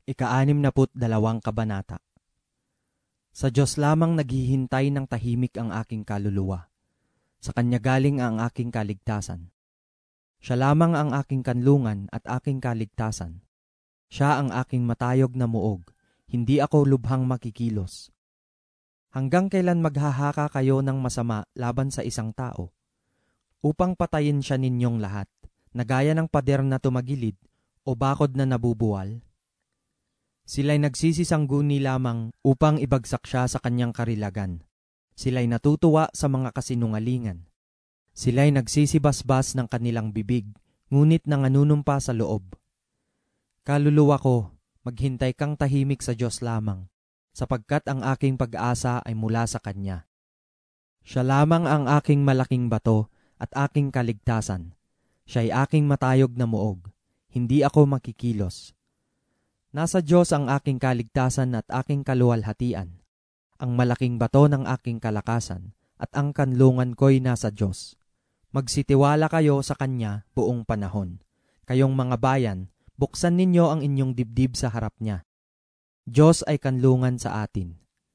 Ika-62 kabanata. Sa Diyos lamang naghihintay ng tahimik ang aking kaluluwa. Sa Kanya galing ang aking kaligtasan. Siya lamang ang aking kanlungan at aking kaligtasan. Siya ang aking matayog na muog, hindi ako lubhang makikilos. Hanggang kailan maghahaka kayo ng masama laban sa isang tao? Upang patayin siya ninyong lahat, na gaya ng pader na tumagilid o bakod na nabubuwal? Sila'y nagsisisangguni lamang upang ibagsak siya sa kanyang karilagan. Sila'y natutuwa sa mga kasinungalingan. Sila'y nagsisibasbas ng kanilang bibig, ngunit nanganunumpa sa loob. Kaluluwa ko, maghintay kang tahimik sa Diyos lamang, sapagkat ang aking pag-asa ay mula sa Kanya. Siya lamang ang aking malaking bato at aking kaligtasan. Siya'y aking matayog na muog, hindi ako makikilos. Nasa Diyos ang aking kaligtasan at aking kaluwalhatian, ang malaking bato ng aking kalakasan, at ang kanlungan ko'y nasa Diyos. Magsitiwala kayo sa Kanya buong panahon. Kayong mga bayan, buksan ninyo ang inyong dibdib sa harap niya. Diyos ay kanlungan sa atin.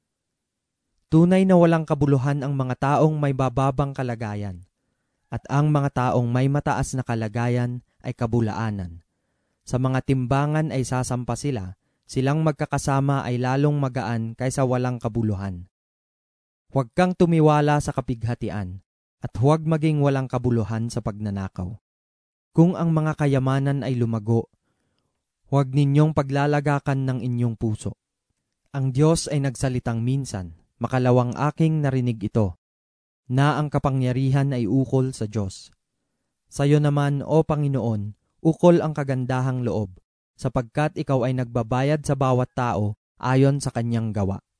Tunay na walang kabuluhan ang mga taong may bababang kalagayan, at ang mga taong may mataas na kalagayan ay kabulaanan. Sa mga timbangan ay sasampa sila, silang magkakasama ay lalong magaan kaysa walang kabuluhan. Huwag kang tumiwala sa kapighatian, at huwag maging walang kabuluhan sa pagnanakaw. Kung ang mga kayamanan ay lumago, huwag ninyong paglalagakan ng inyong puso. Ang Diyos ay nagsalitang minsan, makalawang aking narinig ito, na ang kapangyarihan ay ukol sa Diyos. Sayo naman, O Panginoon, ukol ang kagandahang loob, sapagkat ikaw ay nagbabayad sa bawat tao ayon sa kanyang gawa.